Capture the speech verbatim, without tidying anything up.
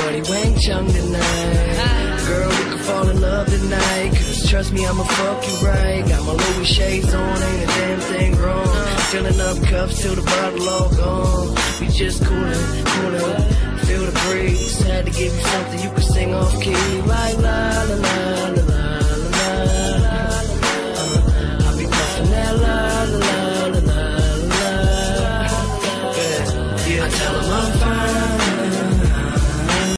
shorty Wang Chung tonight. Girl, we can fall in love tonight, cause trust me, I'ma fuck you right. Got my Louis shades on, ain't a damn thing wrong. Filling up cups till the bottle all gone. We just coolin', coolin', feel the breeze. Had to give you something you could sing off key. Right?